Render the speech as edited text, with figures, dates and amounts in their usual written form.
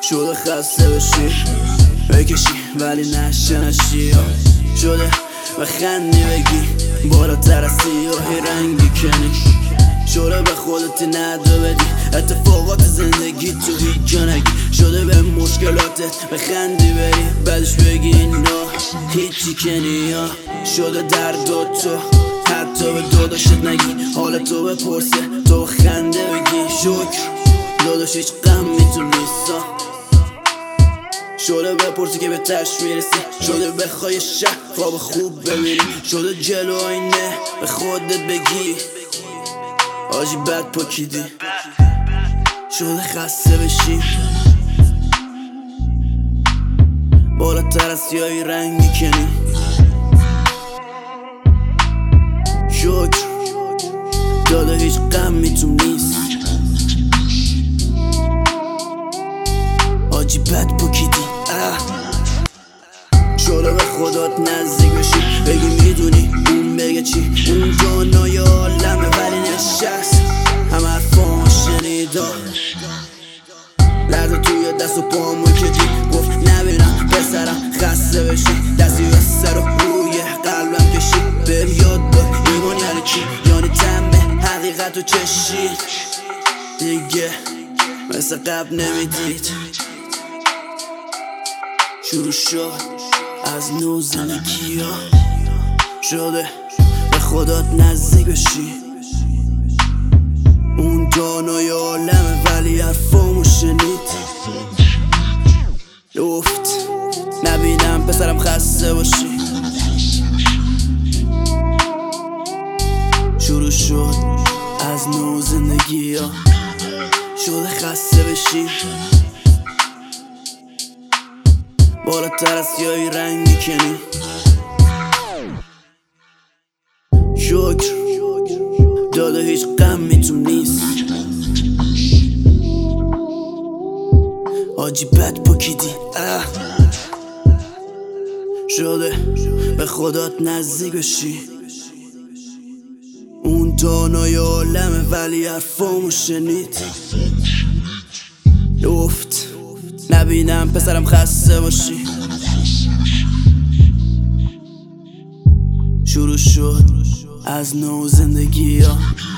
شده خسته بشی بکشی ولی نشی شده و خندی بگی بالاتر از سیاهی رنگی کنی شده به خودت ندو بدی اتفاقات زندگی تو هیچ جا نگی شده به مشکلاتت بخندی بری بعدش بگی اینا هیچی کنی شده دردات تو حتی به داداشت نگی حال تو بپرسه تو خنده بگی شکر داداش هیچ غمی تو نیست شده بپرسی که به تش میرسی شده بخوای شهر خواب خوب ببینی شده جلو آینه به خودت بگی آجی بد پاکیدی شده خسته بشی بالاتر از سیاهی رنگ میکنی شکر داده هیچ غمی تو نیست آجی بد پاکیدی شده به خودت نزدیک بشی بگی میدونی اون بگه چی اون جانای عالمه ولی نشست همه حرفامو شنیدا لرزه توی دست و پامو کدی گفت نبینم پسرم خسته بشی دستی به سر و روی قلبم کشی بهم یاد داد ایمان یعنی چی یعنی تمه حقیقت و چشی دیگه مثل قبل نمیدید شروع شد از نو زندگی شده به خودت نزدیک بشی اون دانای عالمه ولی حرفامو شنید گفت نبینم پسرم خسته باشی شروع شد از نو زندگی شده خسته بشی بالاتر از سیاهی رنگ میکنی شکر داده هیچ غمی تو نیست آجی بد پاکیدی شده به خودت نزدیک بشی اون دانای عالمه ولی حرفامو شنید گفت نبینم پسرم خسته باشی شروع شد از نو زندگی